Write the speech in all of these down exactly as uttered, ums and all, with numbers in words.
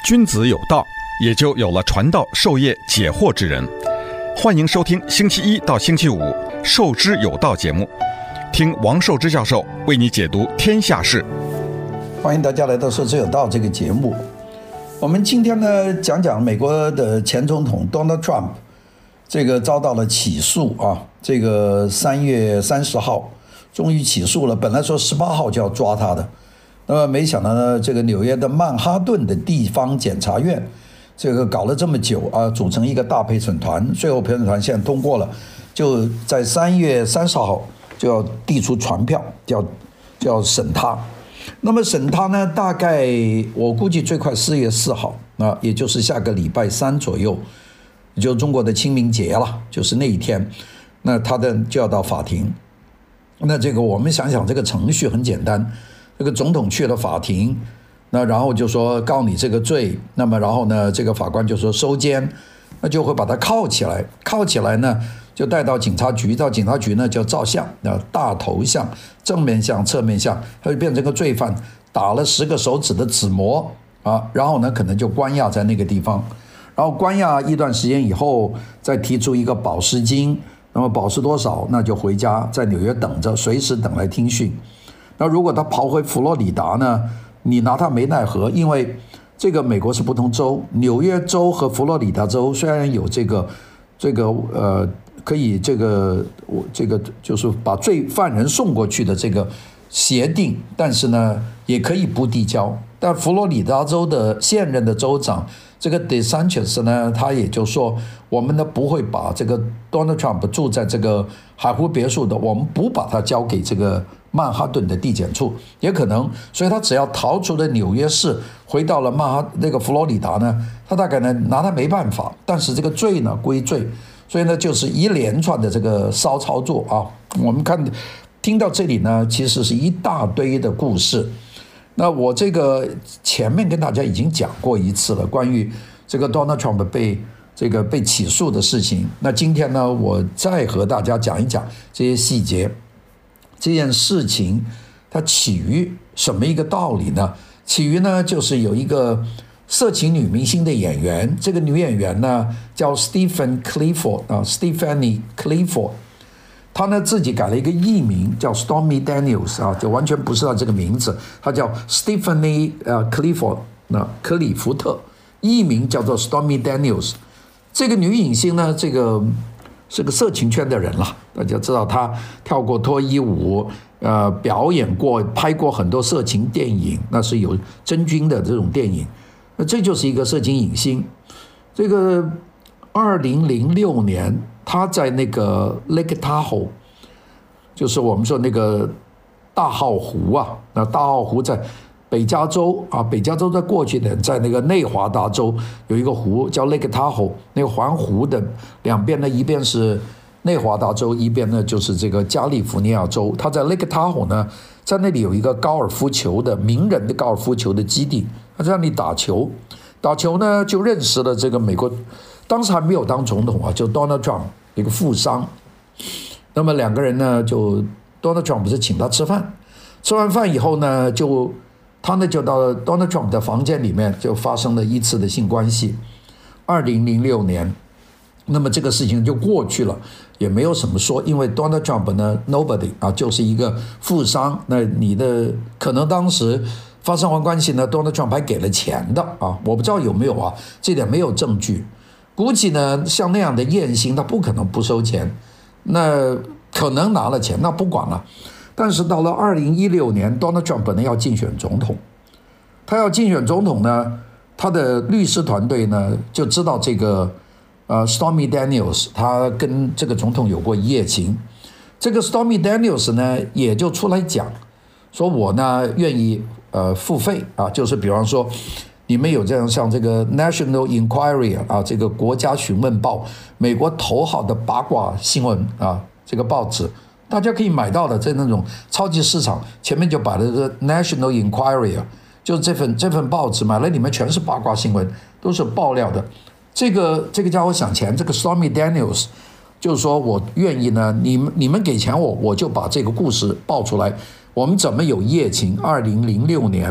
君子有道，也就有了传道授业解惑之人。欢迎收听星期一到星期五《授之有道》节目，听王寿之教授为你解读天下事。 欢迎大家来到《授之有道》这个节目。我们今天呢，讲讲美国的前总统 Donald Trump， 这个遭到了起诉啊，这个三月三十号终于起诉了，本来说十八号就要抓他的。那么没想到呢，这个纽约的曼哈顿的地方检察院，这个搞了这么久啊，组成一个大陪审团，最后陪审团现在通过了，就在三月三十号就要递出传票，就要就要审他。那么审他呢，大概我估计最快四月四号啊，也就是下个礼拜三左右，就中国的清明节了，就是那一天，那他的就要到法庭。那这个我们想想，这个程序很简单。这个总统去了法庭，那然后就说告你这个罪，那么然后呢，这个法官就说收监，那就会把他铐起来，铐起来呢就带到警察局，到警察局呢就照相，大头像、正面像、侧面像，他就变成个罪犯，打了十个手指的指模啊，然后呢可能就关押在那个地方，然后关押一段时间以后，再提出一个保释金，那么保释多少，那就回家在纽约等着，随时等来听讯。那如果他跑回佛罗里达呢，你拿他没奈何，因为这个美国是不同州，纽约州和佛罗里达州虽然有这个这个呃可以这个这个就是把罪犯人送过去的这个协定，但是呢也可以不递交。但佛罗里达州的现任的州长这个 DeSantis 呢，他也就说，我们呢不会把这个 Donald Trump 住在这个海湖别墅的，我们不把它交给这个曼哈顿的地检处，也可能，所以他只要逃出了纽约市，回到了曼哈那个佛罗里达呢，他大概呢拿他没办法，但是这个罪呢归罪，所以呢就是一连串的这个骚操作啊。我们看听到这里呢，其实是一大堆的故事。那我这个前面跟大家已经讲过一次了，关于这个 Donald Trump 被这个被起诉的事情。那今天呢，我再和大家讲一讲这些细节。这件事情它起于什么一个道理呢？起于呢，就是有一个色情女明星的演员，这个女演员呢叫 Stephen Clifford 啊 ，Stephanie Clifford。他呢自己改了一个艺名叫 Stormy Daniels 啊，就完全不是他这个名字，他叫 Stephanie 呃 Clifford 那克里福特，艺名叫做 Stormy Daniels。这个女影星呢，这个是个色情圈的人了，大家知道她跳过脱衣舞，呃，表演过、拍过很多色情电影，那是有真菌的这种电影，那这就是一个色情影星。这个二零零六年。他在那个 Lake Tahoe， 就是我们说那个大号湖啊，那大号湖在北加州啊，北加州在过去的，在那个内华达州有一个湖叫 Lake Tahoe， 那个环湖的两边呢，一边是内华达州，一边呢就是这个加利福尼亚州。他在 Lake Tahoe 呢，在那里有一个高尔夫球的名人的高尔夫球的基地，他在那里打球，打球呢就认识了这个美国。当时还没有当总统啊，就 Donald Trump 一个富商，那么两个人呢，就 Donald Trump 不是请他吃饭，吃完饭以后呢，就他呢就到 Donald Trump 的房间里面就发生了一次的性关系。二零零六年，那么这个事情就过去了，也没有什么说，因为 Donald Trump 呢 nobody 啊，就是一个富商，那你的可能当时发生完关系呢 ，Donald Trump 还给了钱的啊，我不知道有没有啊，这点没有证据。估计呢，像那样的艳星，他不可能不收钱，那可能拿了钱，那不管了。但是到了二零一六年 ，Donald Trump 本来要竞选总统，他要竞选总统呢，他的律师团队呢就知道这个呃 Stormy Daniels 他跟这个总统有过一夜情，这个 Stormy Daniels 呢也就出来讲，说我呢愿意呃付费啊，就是比方说。你们有这样像这个 National Enquirer 啊，这个国家询问报，美国头号的八卦新闻啊，这个报纸大家可以买到的，在那种超级市场前面就摆了个 National Enquirer， 就是这份这份报纸买了里面全是八卦新闻，都是爆料的。这个这个家伙想钱，这个 Stormy Daniels 就是说我愿意呢，你们你们给钱我，我就把这个故事爆出来。我们怎么有一夜情？二零零六年。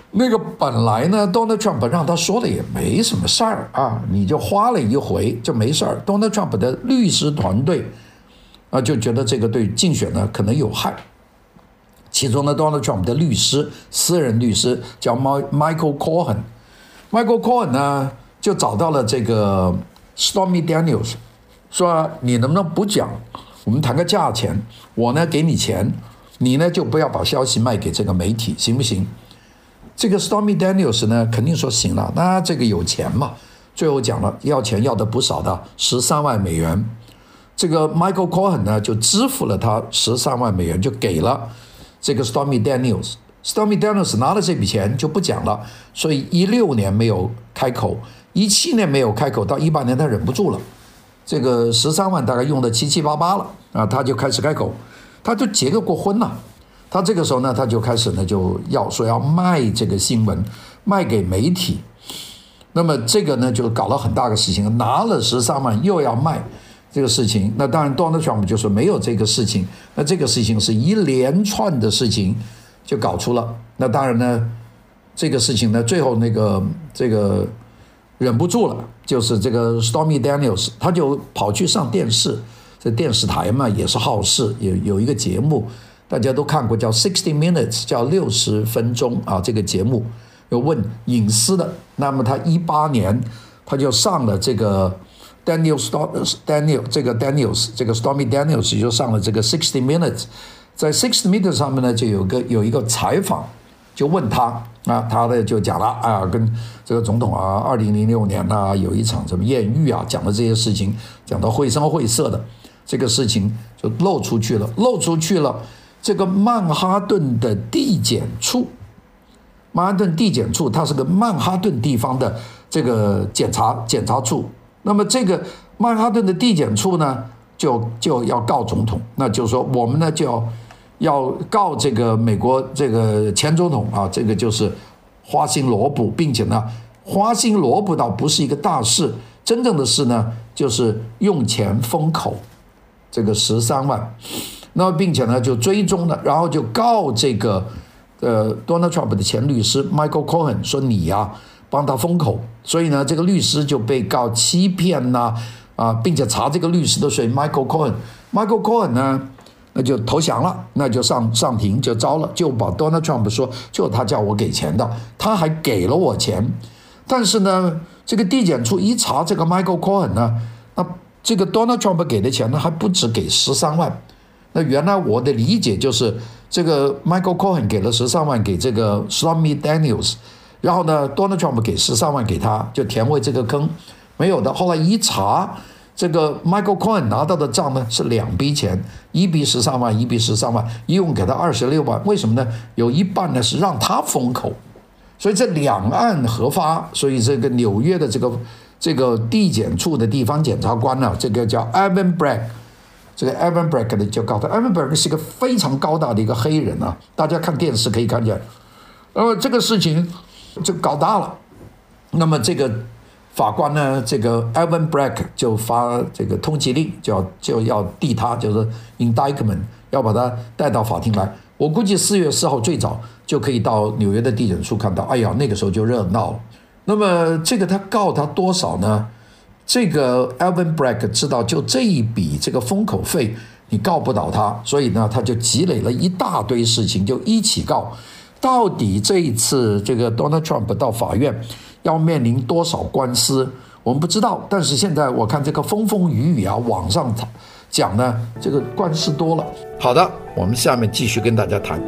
那个本来呢 Donald Trump 让他说了也没什么事儿啊，你就花了一回就没事儿。Donald Trump 的律师团队啊就觉得这个对竞选呢可能有害。其中呢 Donald Trump 的律师，私人律师叫 Michael Cohen。Michael Cohen 呢就找到了这个 Stormy Daniels， 说你能不能不讲，我们谈个价钱，我呢给你钱，你呢就不要把消息卖给这个媒体，行不行？这个 Stormy Daniels 呢肯定说行了，那这个有钱嘛，最后讲了要钱要的不少的，十三万美元。这个 Michael Cohen 呢就支付了他十三万美元，就给了这个 Stormy Daniels。Stormy Daniels 拿了这笔钱就不讲了，所以一六年没有开口，一七年没有开口，到一八年他忍不住了，这个十三万大概用的七七八八了啊，他就开始开口，他就结个过婚了。他这个时候呢，他就开始呢就要说要卖这个新闻，卖给媒体。那么这个呢就搞了很大的事情，拿了十三万又要卖这个事情。那当然 Donald Trump 就说没有这个事情，那这个事情是一连串的事情就搞出了。那当然呢，这个事情呢最后那个这个忍不住了，就是这个 Stormy Daniels 他就跑去上电视，这电视台嘛也是好事，有有一个节目。大家都看过叫sixty minutes， 叫六十分钟啊，这个节目有问隐私的。那么他一八年他就上了这个 Daniel Daniel 这个 Daniels 这个 Stormy Daniels 就上了这个sixty minutes， 在sixty minutes 上面呢就有个有一个采访，就问他啊，他呢就讲了啊，跟这个总统啊，二零零六年啊有一场什么艳遇啊，讲了这些事情，讲到绘声绘色的，这个事情就漏出去了，漏出去了。这个曼哈顿的地检处，曼哈顿地检处，它是个曼哈顿地方的这个检察检察处。那么这个曼哈顿的地检处呢，就就要告总统，那就是说我们呢就要要告这个美国这个前总统啊，这个就是花心萝卜，并且呢，花心萝卜倒不是一个大事，真正的事呢就是用钱封口，这个十三万。那并且呢就追踪了，然后就告这个呃 Donald Trump 的前律师 Michael Cohen 说你呀、啊、帮他封口，所以呢这个律师就被告欺骗呐 啊, 啊，并且查这个律师的谁 Michael Cohen。Michael Cohen 呢那就投降了，那就上上庭就招了，就把 Donald Trump 说就他叫我给钱的，他还给了我钱，但是呢这个地检处一查这个 Michael Cohen 呢，那这个 Donald Trump 给的钱呢还不止给十三万。那原来我的理解就是这个 Michael Cohen 给了十三万给这个 Stormy Daniels， 然后呢 Donald Trump 给十三万给他，就填回这个坑，没有的。后来一查，这个 Michael Cohen 拿到的账呢是两笔钱，一笔十三万，一笔十三万，一共给他二十六万。为什么呢？有一半呢是让他封口，所以这两案核发，所以这个纽约的这个这个地检处的地方检察官呢、啊，这个叫 Alvin Bragg。这个 Alvin Bragg 的就告他 ，Alvin Bragg 是一个非常高大的一个黑人啊，大家看电视可以看见。那么这个事情就搞大了，那么这个法官呢，这个 Alvin Bragg 就发这个通缉令，就要就要递他，就是 indictment， 要把他带到法庭来。我估计四月四号最早就可以到纽约的地检处看到。哎呀，那个时候就热闹了。那么这个他告他多少呢？这个 Alvin Bragg 知道就这一笔这个封口费你告不倒他，所以呢他就积累了一大堆事情就一起告。到底这一次这个 Donald Trump 到法院要面临多少官司我们不知道，但是现在我看这个风风雨雨啊，网上讲呢这个官司多了。好的，我们下面继续跟大家谈。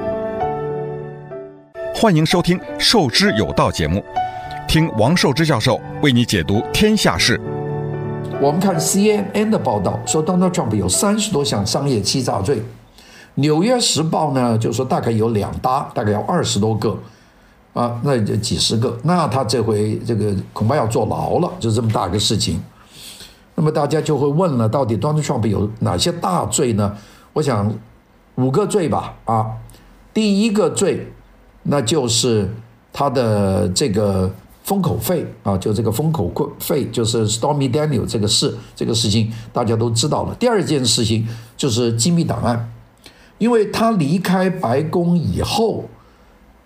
欢迎收听授之有道节目，听王寿之教授为你解读天下事。 我们看 C N N 的报道说 Donald Trump 有三十多项商业欺诈罪，纽约时报呢就说大概有两搭，大概有二十多个啊，那就几十个，那他这回这个恐怕要坐牢了，就这么大个事情。那么大家就会问了，到底 Donald Trump 有哪些大罪呢？我想五个罪吧啊，第一个罪那就是他的这个封口费啊，就这个封口费，就是 Stormy Daniels 这个事，这个事情大家都知道了。第二件事情就是机密档案，因为他离开白宫以后，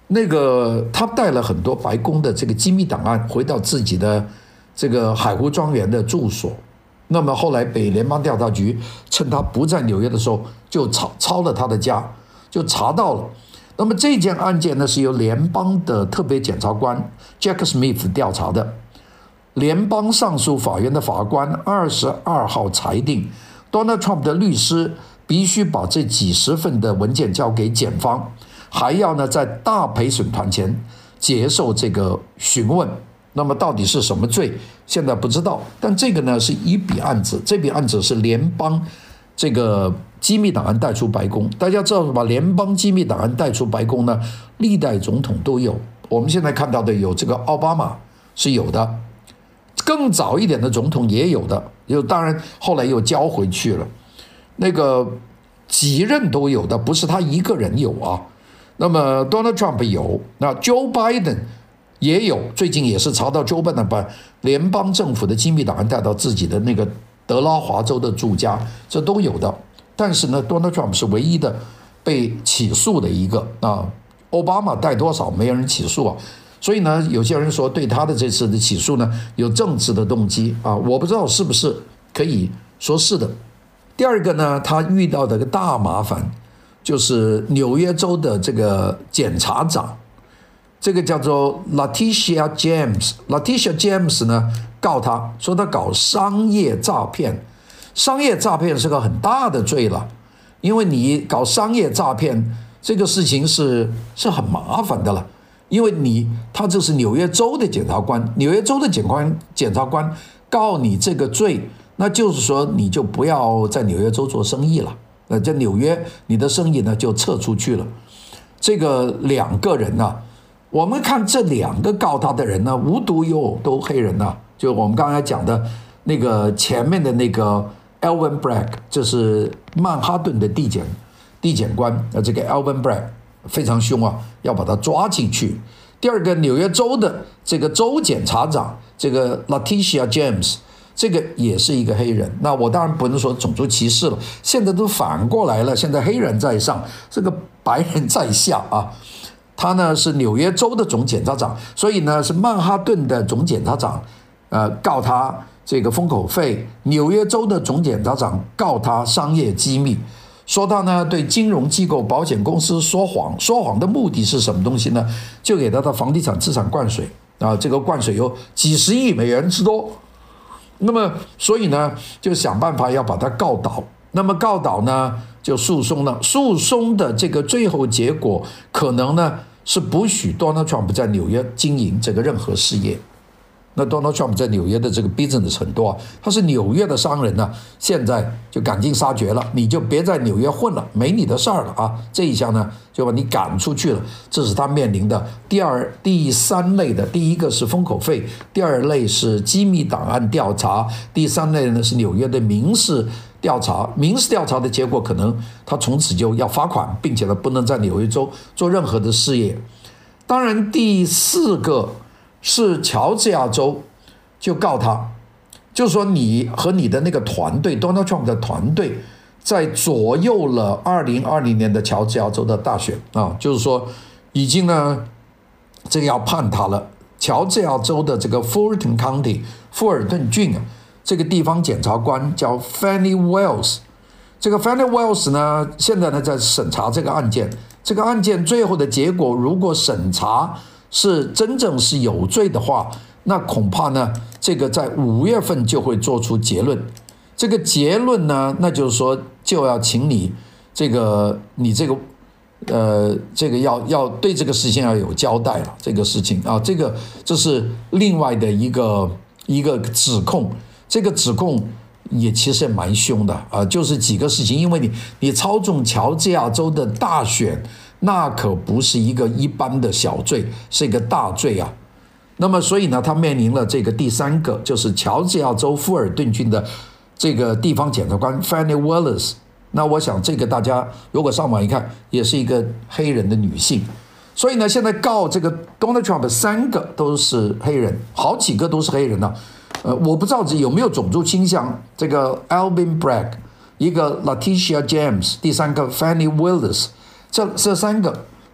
那个他带了很多白宫的这个机密档案回到自己的这个海湖庄园的住所。那么后来被联邦调查局趁他不在纽约的时候，就抄抄了他的家，就查到了。那么这件案件呢，是由联邦的特别检察官 Jack Smith 调查的。联邦上诉法院的法官二十二号裁定 ，Donald Trump 的律师必须把这几十份的文件交给检方，还要呢在大陪审团前接受这个询问。那么到底是什么罪？现在不知道。但这个呢是一笔案子，这笔案子是联邦这个机密档案带出白宫。大家知道把联邦机密档案带出白宫呢，历代总统都有。我们现在看到的有这个奥巴马是有的，更早一点的总统也有的，有当然后来又交回去了。那个几任都有的，不是他一个人有啊。那么 Donald Trump 有，那 Joe Biden。也有，最近也是查到 Joe Biden 把联邦政府的机密档案带到自己的那个德拉华州的住家，这都有的。但是呢 ，Donald Trump 是唯一的被起诉的一个啊。奥巴马带多少没人起诉啊，所以呢，有些人说对他的这次的起诉呢有政治的动机啊，我不知道是不是，可以说是的。第二个呢，他遇到的一个大麻烦就是纽约州的这个检察长。这个叫做 Letitia James，Letitia James 呢告他说他搞商业诈骗，商业诈骗是个很大的罪了，因为你搞商业诈骗这个事情是是很麻烦的了，因为你他这是纽约州的检察官，纽约州的检官检察官告你这个罪，那就是说你就不要在纽约州做生意了，那在纽约你的生意呢就撤出去了。这个两个人呢、啊。我们看这两个告他的人呢，无独有偶都黑人啊，就我们刚才讲的那个前面的那个 Alvin Bragg， 这是曼哈顿的地检地检官，呃，这个 Alvin Bragg 非常凶啊，要把他抓进去。第二个纽约州的这个州检察长，这个 Letitia James， 这个也是一个黑人。那我当然不能说种族歧视了，现在都反过来了，现在黑人在上，这个白人在下啊。他呢是纽约州的总检察长，所以呢是曼哈顿的总检察长，呃告他这个封口费，纽约州的总检察长告他商业机密，说他呢对金融机构、保险公司说谎，说谎的目的是什么东西呢？就给他的房地产资产灌水啊，这个灌水有几十亿美元之多。那么所以呢就想办法要把他告倒。那么告倒呢就诉讼了，诉讼的这个最后结果可能呢是不许 Donald Trump 在纽约经营这个任何事业。那 Donald Trump 在纽约的这个 business 很多啊，他是纽约的商人呢、啊，现在就赶尽杀绝了，你就别在纽约混了，没你的事儿了啊！这一下呢就把你赶出去了，这是他面临的第二、第三类的，第一个是封口费，第二类是机密档案调查，第三类呢是纽约的民事调查。民事调查的结果可能他从此就要罚款，并且呢不能在纽约州做任何的事业。当然，第四个是乔治亚州就告他，就是说你和你的那个团队 Donald Trump 的团队在左右了二零二零年的乔治亚州的大选啊，就是说已经呢这个要判他了。乔治亚州的这个 Fulton County 富尔顿郡啊，这个地方检察官叫 Fannie Wells， 这个 Fannie Wells 呢现在呢在审查这个案件，这个案件最后的结果如果审查是真正是有罪的话，那恐怕呢这个在五月份就会做出结论。这个结论呢，那就是说就要请你这个你这个呃这个要要对这个事情要有交代了，这个事情啊，这个这是另外的一个一个指控，这个指控也其实也蛮凶的啊，就是几个事情，因为你你操纵乔治亚州的大选，那可不是一个一般的小罪，是一个大罪啊。那么所以呢，他面临了这个第三个，就是乔治亚州富尔顿郡的这个地方检察官 Fannie Wells。那我想这个大家如果上网一看，也是一个黑人的女性。所以呢，现在告这个 Donald Trump 三个都是黑人，好几个都是黑人呢、啊。呃，我不知道有没有种族倾向。这个 Alvin Bragg， 一个 Letitia James， 第三个 Fannie Wells， 这这三个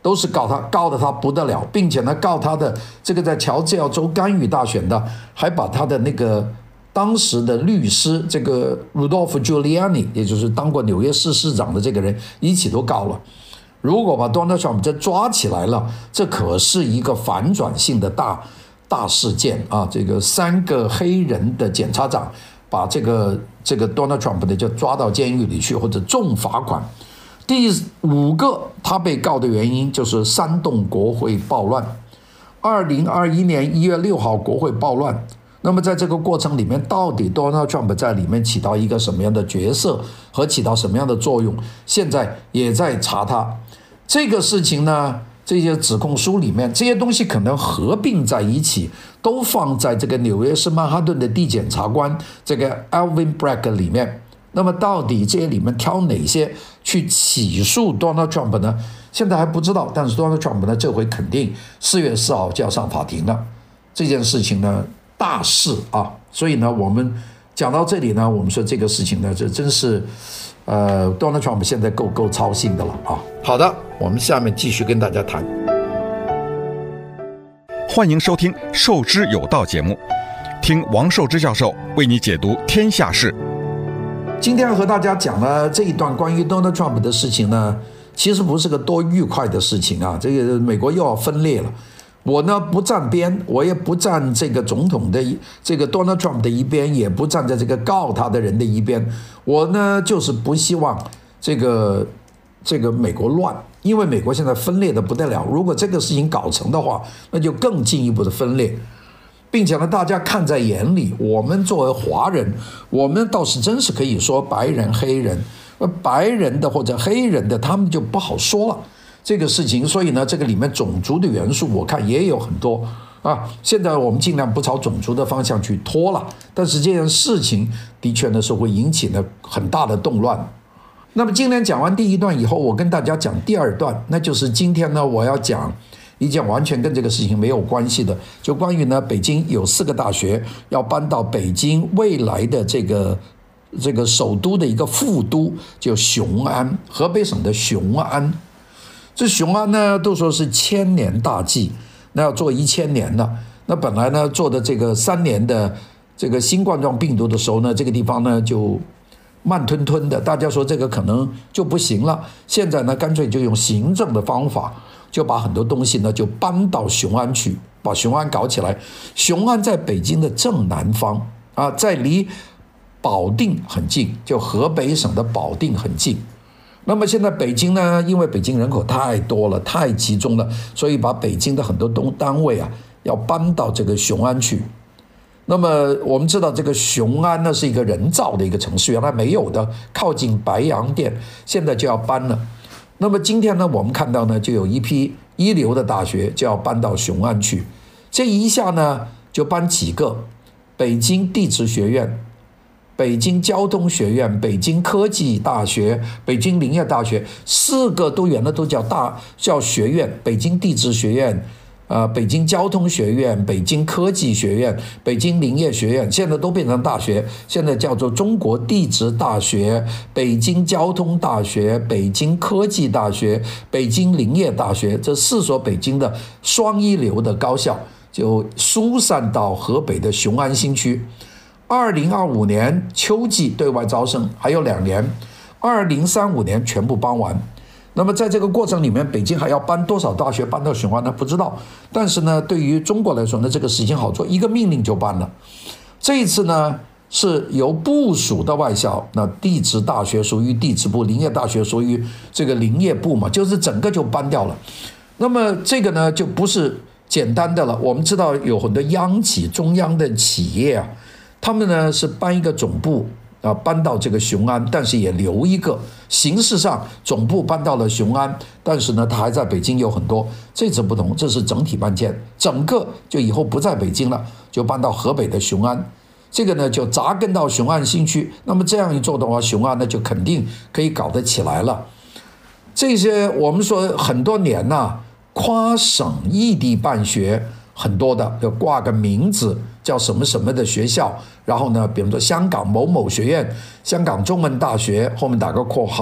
都是告他告的他不得了，并且呢告他的这个在乔治亚州干预大选的，还把他的那个当时的律师这个 Rudolph Giuliani， 也就是当过纽约市市长的这个人一起都告了。如果把 Donald Trump 这抓起来了，这可是一个反转性的大大事件啊！这个三个黑人的检察长把这个这个 Donald Trump 的就抓到监狱里去，或者重罚款。第五个他被告的原因就是煽动国会暴乱。二零二一年一月六号国会暴乱，那么在这个过程里面，到底 Donald Trump 在里面起到一个什么样的角色和起到什么样的作用，现在也在查他。这个事情呢，这些指控书里面这些东西可能合并在一起，都放在这个纽约市曼哈顿的地检察官这个 Alvin Bragg 里面。那么到底这些里面挑哪些去起诉 Donald Trump 呢？现在还不知道，但是 Donald Trump 呢，这回肯定四月四号就要上法庭了。这件事情呢，大事啊，所以呢，我们讲到这里呢，我们说这个事情呢，这真是呃 Donald Trump 现在够够操心的了啊。好的，我们下面继续跟大家谈。 欢迎收听《受之有道》节目，听王寿之教授为你解读天下事。 今天和大家讲的这一段关于 Donald Trump 的事情呢，其实不是个多愉快的事情啊。这个美国又要分裂了。我呢不站边，我也不站这个总统的这个 Donald Trump 的一边，也不站在这个告他的人的一边。我呢就是不希望这个这个美国乱，因为美国现在分裂的不得了。如果这个事情搞成的话，那就更进一步的分裂。并且呢，大家看在眼里，我们作为华人，我们倒是真是可以说白人、黑人，白人的或者黑人的，他们就不好说了这个事情。所以呢，这个里面种族的元素，我看也有很多啊。现在我们尽量不朝种族的方向去拖了，但是这件事情的确呢是会引起呢很大的动乱。那么今天讲完第一段以后，我跟大家讲第二段，那就是今天呢我要讲一件完全跟这个事情没有关系的，就关于呢，北京有四个大学要搬到北京未来的这个这个首都的一个副都，就雄安，河北省的雄安。这雄安呢，都说是千年大计，那要做一千年的。那本来呢，做的这个三年的这个新冠状病毒的时候呢，这个地方呢就慢吞吞的，大家说这个可能就不行了。现在呢，干脆就用行政的方法，就把很多东西呢就搬到雄安去，把雄安搞起来。雄安在北京的正南方啊，在离保定很近，就河北省的保定很近。那么现在北京呢，因为北京人口太多了，太集中了，所以把北京的很多东单位啊要搬到这个雄安去。那么我们知道这个雄安呢是一个人造的一个城市，原来没有的，靠近白洋淀，现在就要搬了。那么今天呢，我们看到呢，就有一批一流的大学就要搬到雄安去，这一下呢就搬几个：北京地质学院、北京交通学院、北京科技大学、北京林业大学，四个都原来都叫大叫学院，北京地质学院。呃，北京交通学院、北京科技学院、北京林业学院，现在都变成大学，现在叫做中国地质大学、北京交通大学、北京科技大学、北京林业大学，这四所北京的双一流的高校就疏散到河北的雄安新区。二零二五年秋季对外招生，还有两年，二零三五年全部搬完。那么在这个过程里面，北京还要搬多少大学搬到雄安呢？不知道。但是呢，对于中国来说呢，这个事情好做，一个命令就搬了。这一次呢，是由部属的外校，那地质大学属于地质部，林业大学属于这个林业部嘛，就是整个就搬掉了。那么这个呢，就不是简单的了。我们知道有很多央企、中央的企业啊，他们呢是搬一个总部。啊，搬到这个雄安，但是也留一个，形式上总部搬到了雄安，但是呢，它还在北京有很多。这次不同，这是整体搬迁，整个就以后不在北京了，就搬到河北的雄安。这个呢，就扎根到雄安新区。那么这样一做的话，雄安呢就肯定可以搞得起来了。这些我们说很多年呐、啊，跨省异地办学很多的，要挂个名字。叫什么什么的学校，然后呢，比如说香港某某学院、香港中文大学，后面打个括号，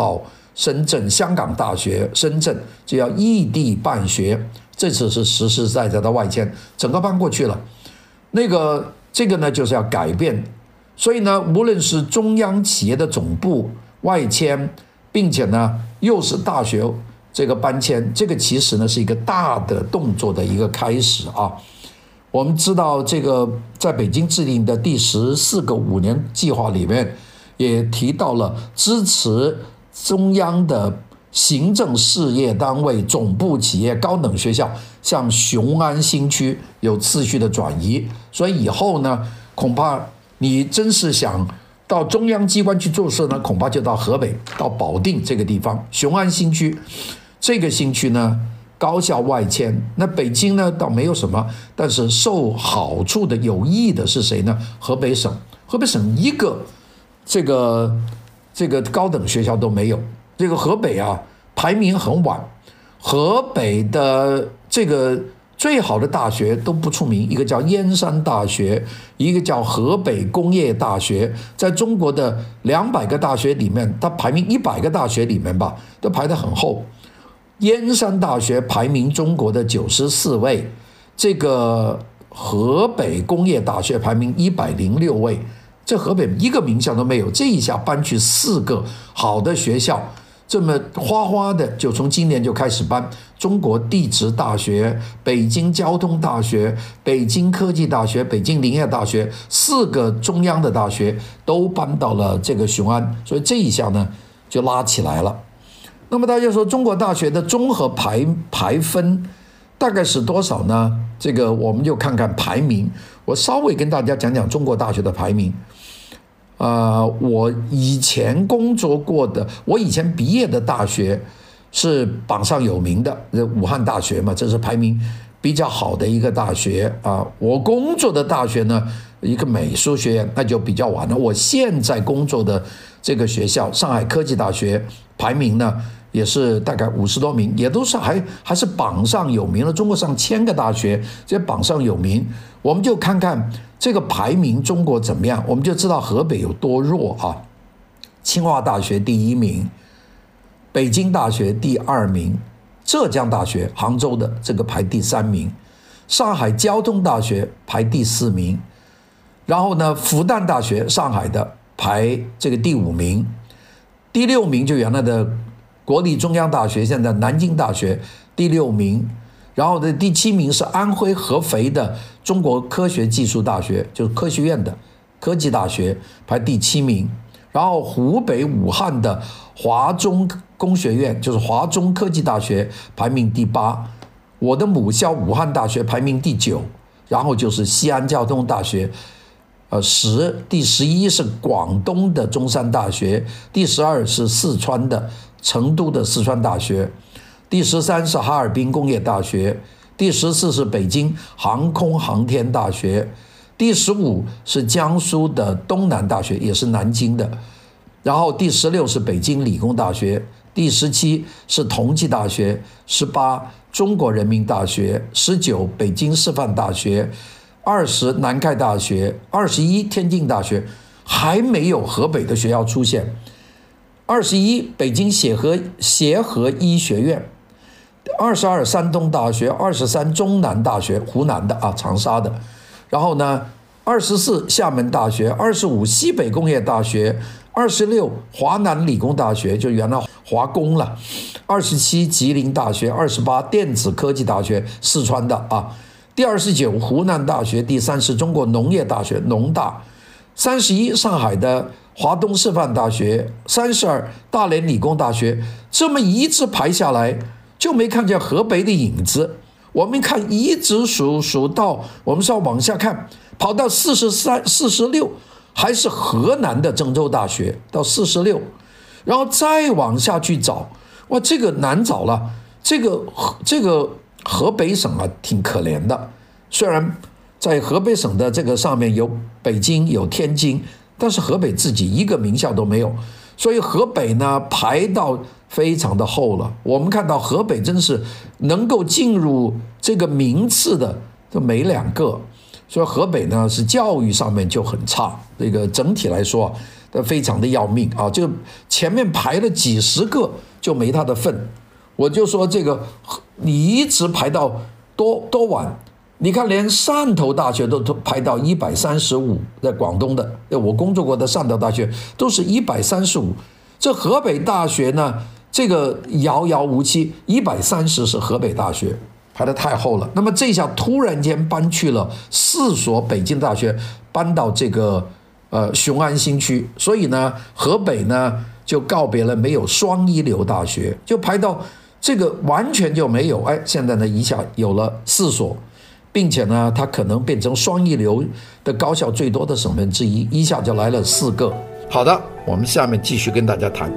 深圳、香港大学、深圳就要异地办学，这次是实实在在的外迁，整个搬过去了。那个这个呢，就是要改变。所以呢，无论是中央企业的总部外迁，并且呢又是大学这个搬迁，这个其实呢是一个大的动作的一个开始啊。我们知道，这个在北京制定的第十四个五年计划里面，也提到了支持中央的行政事业单位、总部企业、高等学校向雄安新区有次序的转移。所以以后呢，恐怕你真是想到中央机关去做事呢，恐怕就到河北、到保定这个地方，雄安新区。这个新区呢，高校外迁。那北京呢，倒没有什么，但是受好处的、有益的是谁呢？河北省。河北省一个这个这个高等学校都没有。这个河北啊，排名很晚。河北的这个最好的大学都不出名，一个叫燕山大学，一个叫河北工业大学。在中国的两百个大学里面，它排名一百个大学里面吧，都排得很后。燕山大学排名中国的九十四位，这个河北工业大学排名一百零六位，这河北一个名校都没有。这一下搬去四个好的学校，这么哗哗的就从今年就开始搬。中国地质大学、北京交通大学、北京科技大学、北京林业大学，四个中央的大学都搬到了这个雄安，所以这一下呢就拉起来了。那么大家说中国大学的综合排排分大概是多少呢？这个我们就看看排名。我稍微跟大家讲讲中国大学的排名。呃，我以前工作过的，我以前毕业的大学是榜上有名的，武汉大学嘛，这是排名比较好的一个大学啊。我工作的大学呢，一个美术学院，那就比较晚了。我现在工作的这个学校，上海科技大学，排名呢也是大概五十多名，也都是还还是榜上有名的。中国上千个大学，这榜上有名，我们就看看这个排名中国怎么样，我们就知道河北有多弱啊。清华大学第一名，北京大学第二名，浙江大学杭州的这个排第三名，上海交通大学排第四名，然后呢，复旦大学上海的排这个第五名，第六名就原来的国立中央大学，现在南京大学第六名，然后的第七名是安徽合肥的中国科学技术大学，就是科学院的科技大学排第七名，然后湖北武汉的华中工学院，就是华中科技大学排名第八，我的母校武汉大学排名第九，然后就是西安交通大学。呃，十第十一是广东的中山大学，第十二是四川的成都的四川大学，第十三是哈尔滨工业大学，第十四是北京航空航天大学，第十五是江苏的东南大学，也是南京的，然后第十六是北京理工大学，第十七是同济大学，十八中国人民大学，十九北京师范大学，二十南开大学，二十一天津大学，还没有河北的学校出现。二十一北京协和协和医学院，二十二山东大学，二十三中南大学，湖南的啊，长沙的。然后呢，二十四厦门大学，二十五西北工业大学，二十六华南理工大学，就原来华工了。二十七吉林大学，二十八电子科技大学，四川的啊。第二十九湖南大学，第三十中国农业大学农大，三十一上海的华东师范大学，三十二大连理工大学，这么一直排下来，就没看见河北的影子。我们看一直数数到，我们是要往下看，跑到四十三、四十六，还是河南的郑州大学到四十六，然后再往下去找，哇，这个难找了。这个这个河北省啊，挺可怜的。虽然在河北省的这个上面有北京有天津，但是河北自己一个名校都没有，所以河北呢排到非常的后了。我们看到河北真是能够进入这个名次的都没两个，所以河北呢是教育上面就很差。这个整体来说， 的非常的要命啊，就前面排了几十个就没他的份。我就说这个你一直排到多多晚，你看连汕头大学都排到一百三十五，在广东的我工作过的汕头大学都是一百三十五，这河北大学呢这个遥遥无期，一百三十是河北大学，排得太后了。那么这下突然间搬去了四所北京大学，搬到这个呃雄安新区，所以呢河北呢就告别了没有双一流大学，就排到这个完全就没有。哎，现在呢一下有了四所，并且呢它可能变成双一流的高校最多的省份之一，一下就来了四个。好的，我们下面继续跟大家谈。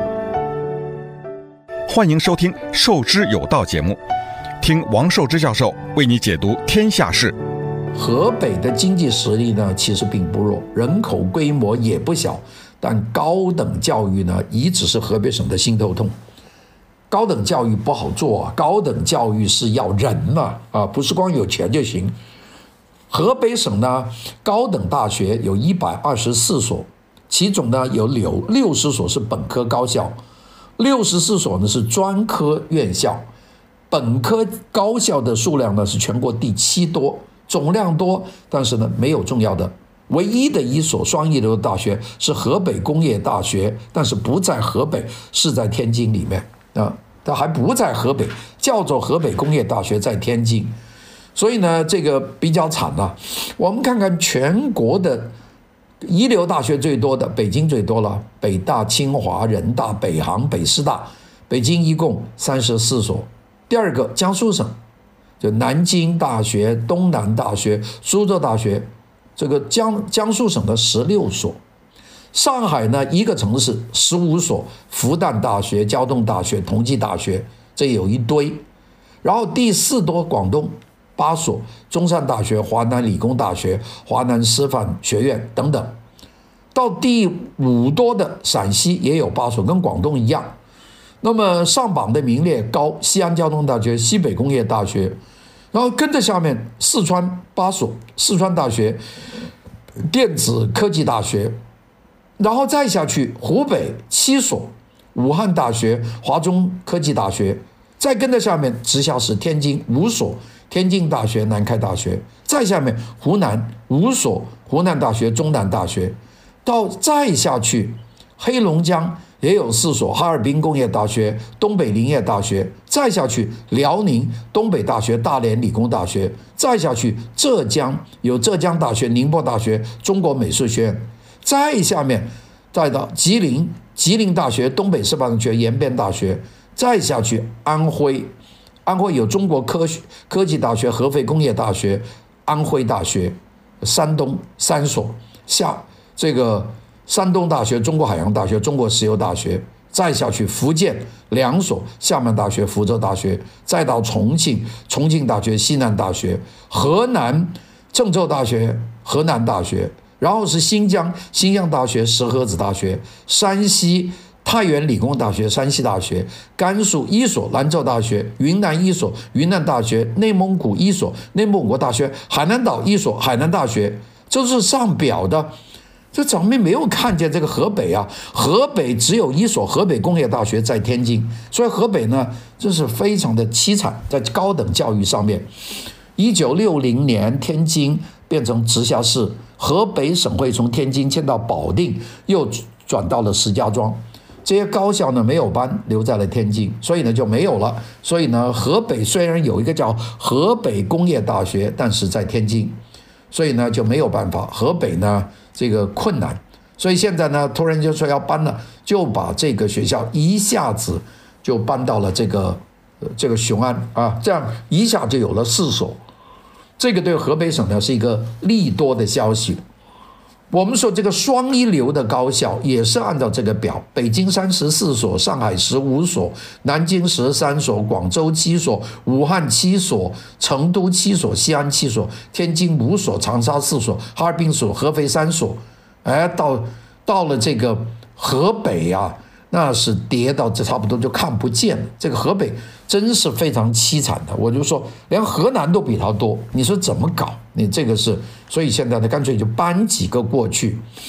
欢迎收听《授之有道》节目，听王寿之教授为你解读天下事。 河北的经济实力呢其实并不弱，人口规模也不小，但高等教育呢一直是河北省的心头痛。高等教育不好做啊，高等教育是要人呐 啊, 啊，不是光有钱就行。河北省呢，高等大学有一百二十四所，其中呢有有六十所是本科高校，六十四所呢是专科院校。本科高校的数量呢是全国第七多，总量多，但是呢没有重要的。唯一的一所双一流的大学是河北工业大学，但是不在河北，是在天津里面啊，它还不在河北，叫做河北工业大学，在天津。所以呢，这个比较惨了、啊。我们看看全国的一流大学最多的，北京最多了，北大、清华、人大、北航、北师大，北京一共三十四所。第二个江苏省，就南京大学、东南大学、苏州大学，这个江江苏省的十六所。上海呢，一个城市十五所，复旦大学、交通大学、同济大学，这有一堆。然后第四多广东八所，中山大学、华南理工大学、华南师范学院等等。到第五多的陕西也有八所，跟广东一样。那么上榜的名列高，西安交通大学、西北工业大学，然后跟着下面四川八所，四川大学、电子科技大学，然后再下去湖北七所，武汉大学、华中科技大学，再跟着下面直辖市天津五所，天津大学、南开大学，再下面湖南五所，湖南大学、中南大学，到再下去黑龙江也有四所，哈尔滨工业大学、东北林业大学，再下去辽宁东北大学、大连理工大学，再下去浙江有浙江大学、宁波大学、中国美术学院，再下面再到吉林吉林大学、东北师范大学、延边大学，再下去安徽安徽有中国科学科技大学、合肥工业大学、安徽大学，山东三所，下这个山东大学、中国海洋大学、中国石油大学，再下去福建两所，厦门大学、福州大学，再到重庆重庆大学、西南大学，河南郑州大学、河南大学，然后是新疆新疆大学、石河子大学，山西太原理工大学、山西大学，甘肃一所兰州大学，云南一所云南大学，内蒙古一所内蒙古大学，海南岛一所海南大学，这是上表的。这咱们没有看见这个河北啊，河北只有一所河北工业大学在天津，所以河北呢，这是非常的凄惨，在高等教育上面。一九六零年，天津变成直辖市，河北省会从天津迁到保定，又转到了石家庄。这些高校呢没有搬，留在了天津，所以呢就没有了。所以呢，河北虽然有一个叫河北工业大学，但是在天津，所以呢就没有办法。河北呢这个困难，所以现在呢突然就说要搬了，就把这个学校一下子就搬到了这个、呃、这个雄安啊，这样一下就有了四所。这个对河北省呢是一个利多的消息。我们说这个双一流的高校也是按照这个表，北京三十四所，上海十五所，南京十三所，广州七所，武汉七所，成都七所，西安七所，天津五所，长沙四所，哈尔滨所，合肥三所。哎，到到了这个河北啊，那是跌到这差不多就看不见了。这个河北真是非常凄惨的，我就说连河南都比它多，你说怎么搞？你这个是，所以现在呢，干脆就搬几个过去。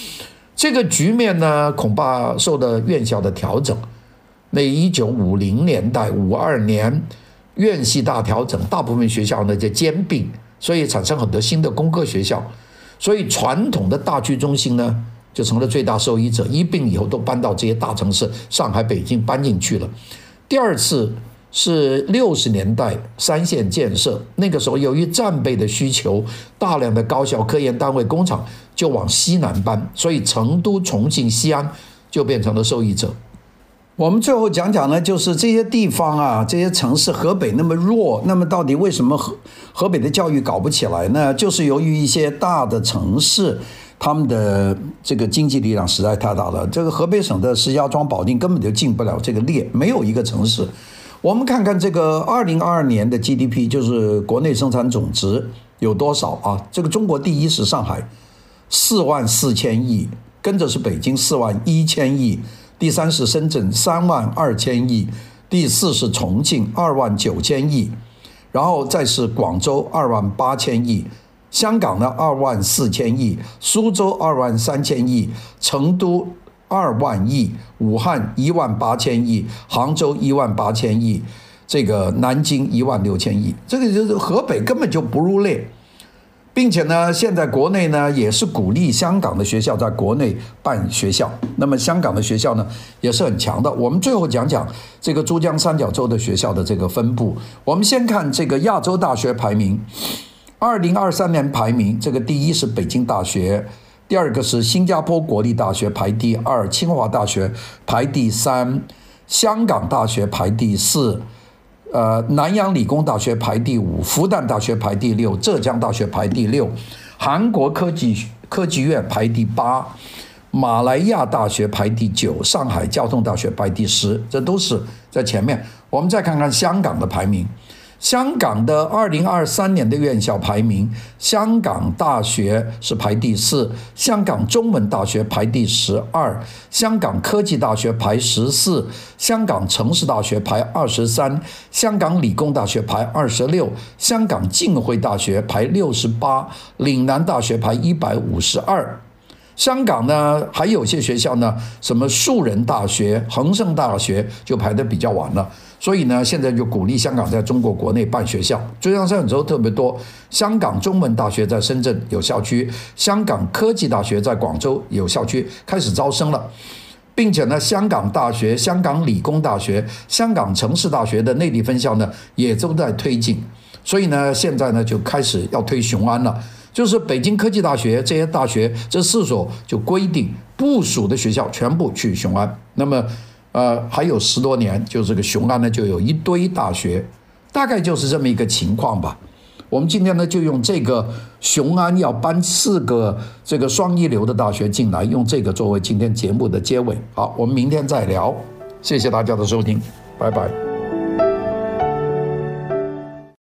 这个局面呢，恐怕受到院校的调整。那一九五零年代、五二年院系大调整，大部分学校呢就兼并，所以产生很多新的工科学校，所以传统的大区中心呢就成了最大受益者。一并以后都搬到这些大城市，上海、北京搬进去了。第二次是六十年代三线建设，那个时候由于战备的需求，大量的高校、科研单位、工厂就往西南搬，所以成都、重庆、西安就变成了受益者。 我们最后讲讲呢，就是这些地方啊，这些城市，河北那么弱，那么到底为什么河河北的教育搞不起来呢？就是由于一些大的城市，他们的这个经济力量实在太大了。这个河北省的石家庄、保定根本就进不了这个列，没有一个城市。我们看看这个二零二二年的 G D P， 就是国内生产总值有多少啊？这个中国第一是上海，四万四千亿，跟着是北京四万一千亿。第三是深圳三万二千亿，第四是重庆二万九千亿，然后再是广州二万八千亿，香港呢二万四千亿，苏州二万三千亿，成都二万亿，武汉一万八千亿，杭州一万八千亿，这个南京一万六千亿，这个就是河北根本就不入列。并且呢，现在国内呢也是鼓励香港的学校在国内办学校。那么香港的学校呢也是很强的。我们最后讲讲这个珠江三角洲的学校的这个分布。我们先看这个亚洲大学排名，二零二三年排名，这个第一是北京大学，第二个是新加坡国立大学排第二，清华大学排第三，香港大学排第四。呃，南洋理工大学排第五，复旦大学排第六，浙江大学排第六，韩国科技科技院排第八，马来亚大学排第九，上海交通大学排第十，这都是在前面。我们再看看香港的排名。香港的二零二三年的院校排名，香港大学是排第四，香港中文大学排第十二，香港科技大学排十四，香港城市大学排二十三，香港理工大学排二十六，香港浸会大学排六十八，岭南大学排一百五十二。香港呢还有些学校呢，什么树人大学、恒生大学就排得比较晚了。所以呢，现在就鼓励香港在中国国内办学校，珠江三角洲特别多。香港中文大学在深圳有校区，香港科技大学在广州有校区，开始招生了，并且呢，香港大学、香港理工大学、香港城市大学的内地分校呢，也都在推进。所以呢，现在呢就开始要推雄安了，就是北京科技大学这些大学这四所就规定部属的学校全部去雄安。那么呃，还有十多年，就这个雄安呢就有一堆大学，大概就是这么一个情况吧。我们今天呢就用这个雄安要搬四个这个双一流的大学进来，用这个作为今天节目的结尾。好，我们明天再聊，谢谢大家的收听，拜拜。